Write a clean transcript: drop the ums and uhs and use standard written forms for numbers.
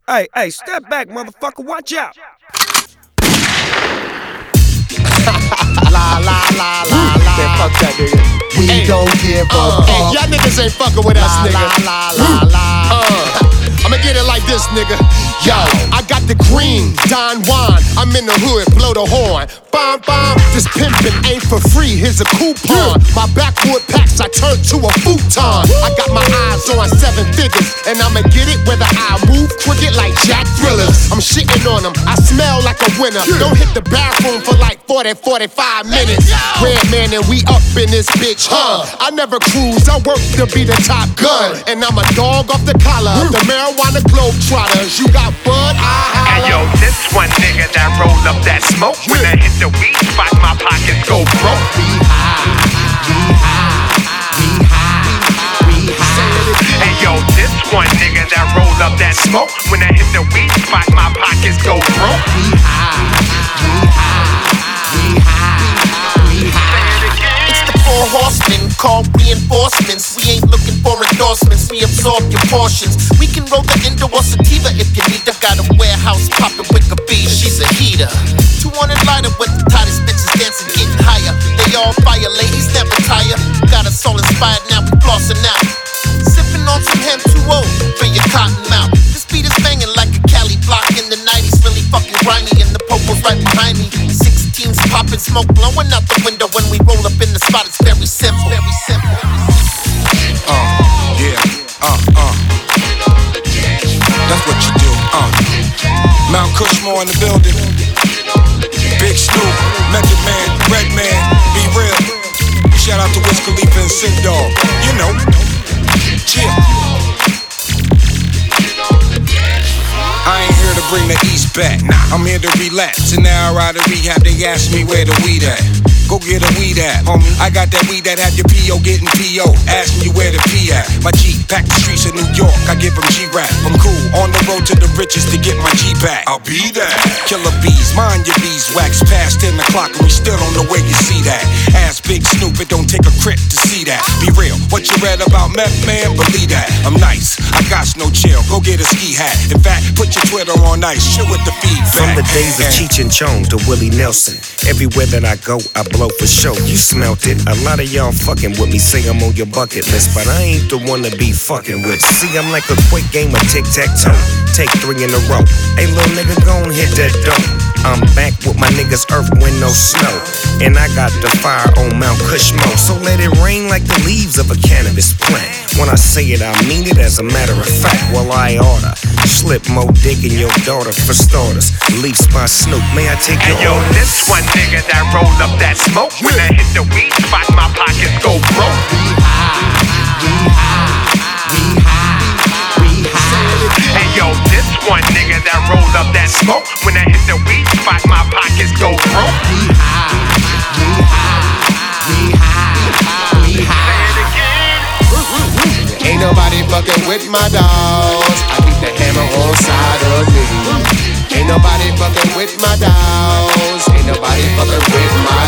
Hey, step back, motherfucker, watch out. La la la la la. Man, fuck that nigga. We don't give a fuck. Hey, y'all niggas ain't fucking with us, nigga. La la la. I'ma get it like this, nigga. Yo, I got the green Don Juan. I'm in the hood, blow the horn. Bomb, bomb, this pimpin' ain't for free. Here's a coupon. My backwood packs I turned to a futon. I got my eyes on 7 figures, and I'ma get it whether I move crooked like Jack Thrillers. I'm shitting on them. I smell like a winner. Don't hit the bathroom for like 45 minutes. Red man and we up in this bitch, huh? I never cruise. I work to be the top gun, and I'm a dog off the collar. The marijuana globetrotters. You got bud, Hey yo, this one nigga that roll up that smoke. When I hit the weed spot, my pockets go broke. Hey yo, this one nigga that roll up that smoke. When I hit the weed spot, my pockets go broke. It's the 4 horsemen, called reinforcements. We ain't looking for endorsements, we absorb your portions. We can roll the Indo or sativa if you need to. Got a warehouse poppin' with a bee, she's a heater. 200 lighter with the tightest bitches dancing, getting higher. They all fire, ladies never tire. Got us all inspired, now we flossin' out. Sippin' on some Hem 2O for your cotton mouth. This beat is banging like a Cali block in the 90s. Really fucking grimy, and the popo's right behind me. 16s poppin', smoke blowing out the window. When we roll up in the spot, it's very simple. Very simple. That's what you do, Mount Cushmore in the building. Big Snoop, Method Man, Redman, Be Real. Shout out to Wiz Khalifa and Snoop Dogg. You know. Chill. I ain't here to bring the East back. I'm here to relax. And now I ride to rehab, they ask me where the weed at. Go get a weed at, homie. I got that weed that have your P.O. getting P.O. Asking you where the P at. My G pack the streets of New York. I give them G-Rap. I'm cool. On the road to the riches to get my G back. I'll be there. Killer bees, mind your beeswax. Past 10 o'clock and we still on the way you see that. Ask Big Snoop, it don't take a crit to see that. Be real. What you read about Meth Man? Believe that. I'm nice. I got no chill. Go get a ski hat. In fact, put your Twitter on ice. Chill with the feedback. From the days of Cheech and Chong to Willie Nelson, everywhere that I go, I blow for show. You smelt it. A lot of y'all fucking with me say I'm on your bucket list, but I ain't the one to be fucking with. See, I'm like a quick game of tic-tac-toe. Take 3 in a row. Hey, little nigga, gon' hit that dope. I'm back with my niggas, earth, wind, no snow. And I got the fire on Mount Cushmore. So let it rain like the leaves of a cannabis plant. When I say it, I mean it as a matter of fact. Well, I oughta slip more dick in your daughter for starters. Leafs by Snoop, may I take your Hey yo, orders? this one nigga that roll up that smoke. When I hit the weed spot, my pockets go broke. Hey yo, this one nigga that roll up that smoke. When I hit the weed spot, my pockets go broke. Ain't nobody fucking with my dogs. I keep the hammer on side of me. Ain't nobody fucking with my dogs. Ain't nobody fucking with my